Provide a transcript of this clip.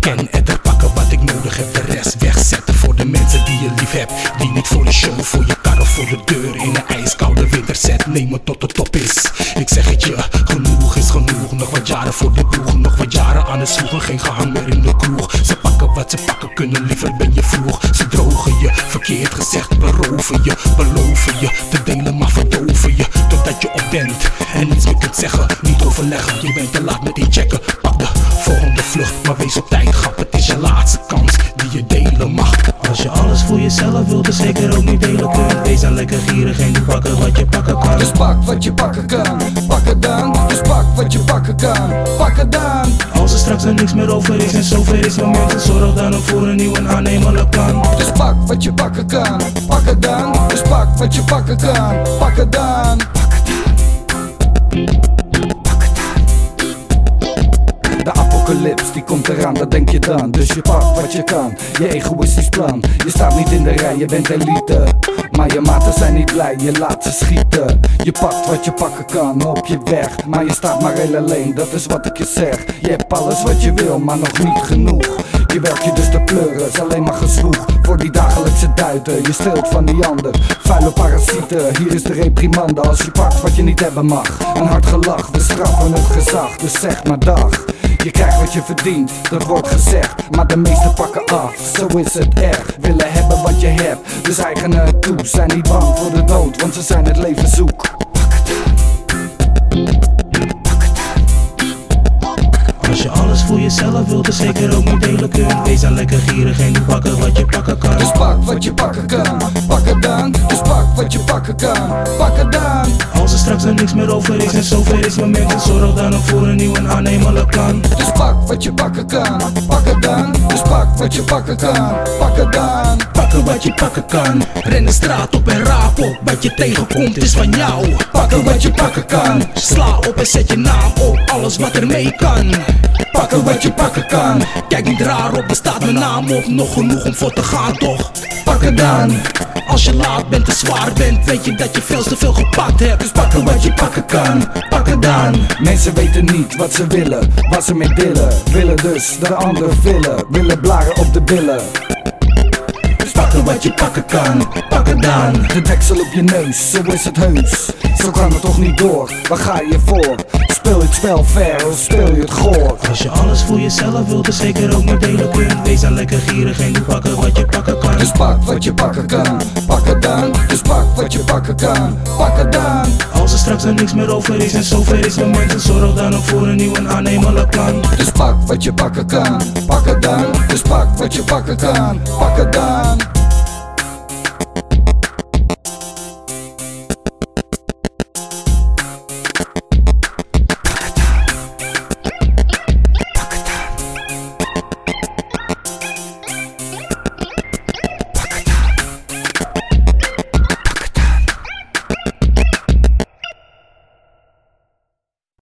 ken en te pakken wat ik nodig heb. De rest wegzetten voor de mensen die je lief hebt. Die niet voor de show, voor je kar of voor de deur in een ijskoude winter zet. Neem het tot de top is. Ik zeg het je, genoeg is genoeg. Nog wat jaren voor de boeg, nog wat jaren aan het zwoegen. Geen gehang meer in de kroeg. Ze pakken wat ze pakken kunnen, liever ben je vroeg. Ze drogen je, verkeerd gezegd, beroven je. Beloven je, te delen maar verdoven je. Totdat je op bent en niets meer kunt zeggen. Niet overleggen, je bent te laat met die checken. Pak de volgende vlucht, maar wees op tijd, grap. Het is je laatste kans die je delen mag. Als je alles voor jezelf wilt, dan zeker ook niet delen kunt. Wees dan lekker gierig en niet pakken wat je pakken kan. Dus pak wat je pakken kan, pak het dan. Dus pak wat je pakken kan, pak het dan. Als er straks er niks meer over is en zover is moment, zorg dan ook voor een nieuw en aannemelijk plan. Dus pak wat je pakken kan, pak het dan. Dus pak wat je pakken kan, pak het dan. Pak het dan. De apocalyps die komt eraan, dat denk je dan. Dus je pakt wat je kan, je egoïstisch plan. Je staat niet in de rij, je bent elite. Maar je maten zijn niet blij, je laat ze schieten. Je pakt wat je pakken kan op je weg, maar je staat maar heel alleen, dat is wat ik je zeg. Je hebt alles wat je wil, maar nog niet genoeg. Je werkt je dus te pleuren, is alleen maar gezwoeg. Voor die dagelijkse duiten, je steelt van die ander. Vuile parasieten, hier is de reprimande. Als je pakt wat je niet hebben mag. Een hard gelach, we straffen het gezag, dus zeg maar dag. Je krijgt wat je verdient, dat wordt gezegd. Maar de meesten pakken af, zo is het echt. Willen hebben wat je hebt, dus eigenen het toe. Zijn niet bang voor de dood, want ze zijn het leven zoek. Pak het aan. Als je alles voor jezelf wilt, dan zeker ook niet delen kunt. Wees dan lekker gierig en niet pakken wat je pakken kan. Dus pak wat je pakken kan, pak het dan. Dus pak wat je pakken kan, pak het dan. Als er straks er niks meer over is en zover is moment, zorg dan ook voor een nieuw en aannemelijk plan. Dus pak wat je pakken kan, pak het dan. Dus pak wat je pakken kan, pak het dan. Pakken wat je pakken kan. Ren de straat op en raap op. Wat je tegenkomt is van jou. Pakken wat je pakken kan. Sla op en zet je naam op. Alles wat er mee kan. Pakken wat je pakken kan. Kijk niet raar op, er staat mijn naam op. Nog genoeg om voor te gaan toch. Pak het dan. Als je laat bent en zwaar bent, weet je dat je veel te veel gepakt hebt. Dus pakken wat je pakken kan. Pak het dan. Mensen weten niet wat ze willen, wat ze mee dillen. Willen dus de ander villen, willen blaren op de billen. Pakken wat je pakken kan, pak het dan. De deksel op je neus, zo is het heus. Zo kan het toch niet door, waar ga je voor? Speel je het spel fair of speel je het goor? Als je alles voor jezelf wilt, dan zeker ook niet delen kunt. Wees dan lekker gierig en niet pakken wat je pakken kan. Dus pak wat je pakken kan, pak het dan. Dus pak wat je pakken kan, pak het dan. Als er straks er niks meer over is en zover is moment, zorg dan ook voor een nieuw en aannemelijk plan. Dus pak wat je pakken kan, pak het dan. Dus pak wat je pakken kan, pak het dan.